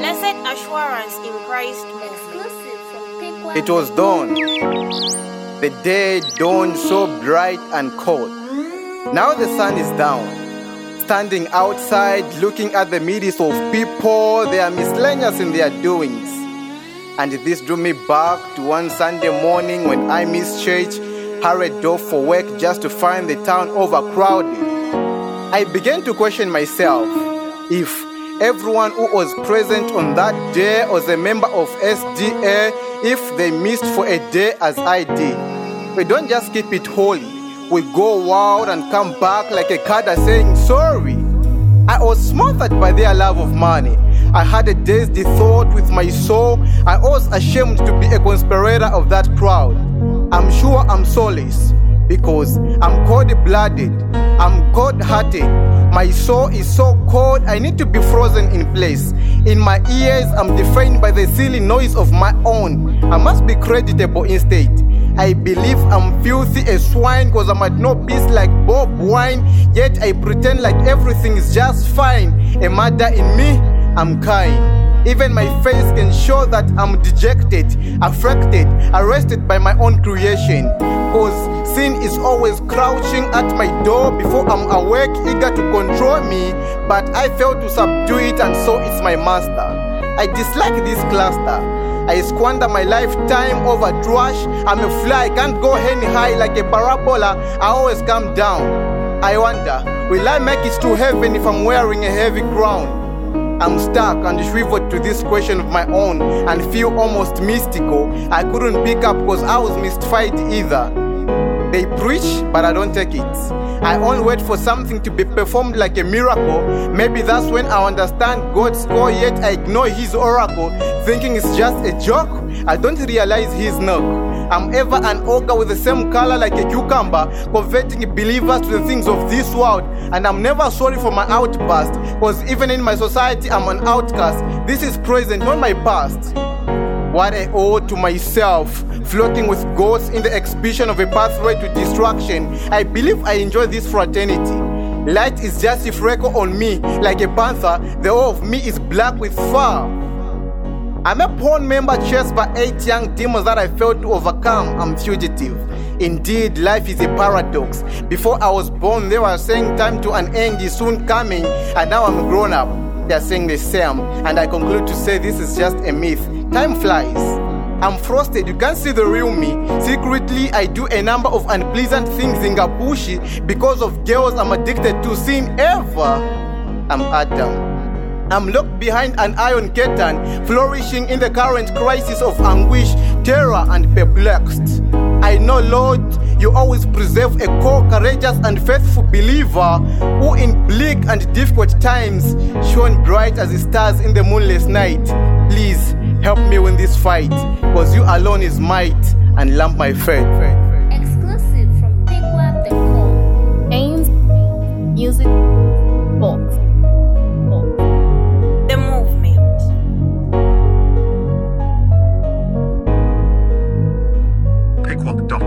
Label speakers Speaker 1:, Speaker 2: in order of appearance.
Speaker 1: Blessed assurance in Christ movement.
Speaker 2: Exclusive from Pickwa.
Speaker 3: It was dawn. The day dawned so bright and cold. Now the sun is down. Standing outside, looking at the midst of people, they are miscellaneous in their doings. And this drew me back to one Sunday morning when I missed church, hurried off for work just to find the town overcrowded. I began to question myself if everyone who was present on that day was a member of SDA, if they missed for a day as I did. We don't just keep it holy. We go wild and come back like a cadre saying sorry. I was smothered by their love of money. I had a dazed thought with my soul. I was ashamed to be a conspirator of that crowd. I'm sure I'm soulless because I'm cold-blooded. I'm cold-hearted. My soul is so cold, I need to be frozen in place. In my ears, I'm defined by the silly noise of my own. I must be creditable instead. I believe I'm filthy as swine cause I'm at no peace like Bob Wine. Yet I pretend like everything is just fine. A murder in me, I'm kind. Even my face can show that I'm dejected, affected, arrested by my own creation. Cause sin is always crouching at my door before I'm awake, eager to control me. But I fail to subdue it and so it's my master. I dislike this cluster. I squander my lifetime over trash. I'm a fly, I can't go any high like a parabola. I always come down. I wonder, will I make it to heaven if I'm wearing a heavy crown? I'm stuck and shriveled to this question of my own and feel almost mystical. I couldn't pick up because I was mystified either. They preach, but I don't take it. I only wait for something to be performed like a miracle. Maybe that's when I understand God's call, yet I ignore His oracle, thinking it's just a joke. I don't realize His knock. I'm ever an ogre with the same color like a cucumber, converting believers to the things of this world. And I'm never sorry for my outburst, because even in my society I'm an outcast. This is present, not my past. What I owe to myself, floating with ghosts in the exhibition of a pathway to destruction. I believe I enjoy this fraternity. Light is just a freckle on me, like a panther. The whole of me is black with fur. I'm a pawn member chased by 8 young demons that I failed to overcome. I'm fugitive. Indeed, life is a paradox. Before I was born, they were saying time to an end is soon coming, and now I'm grown up. They're saying the same, and I conclude to say this is just a myth. Time flies. I'm frosted, you can't see the real me. Secretly, I do a number of unpleasant things in Gabushi because of girls I'm addicted to sin ever. I'm Adam. I'm locked behind an iron curtain, flourishing in the current crisis of anguish, terror, and perplexed. I know, Lord, you always preserve a core, courageous and faithful believer who in bleak and difficult times shone bright as the stars in the moonless night. Please help me win this fight, cause you alone is might and lamp my faith.
Speaker 2: Exclusive from Pickwa.com.
Speaker 4: Ames Music Box.
Speaker 1: The movement.
Speaker 5: Pickwa.com.